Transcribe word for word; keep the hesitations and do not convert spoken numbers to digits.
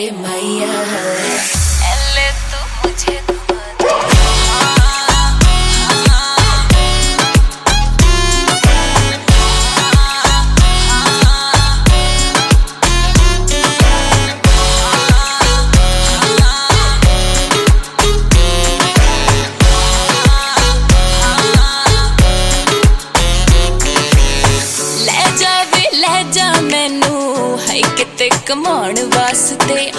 मैया ले तू मुझे ले जा वे ले जा मैनू है किते कमाण वास्ते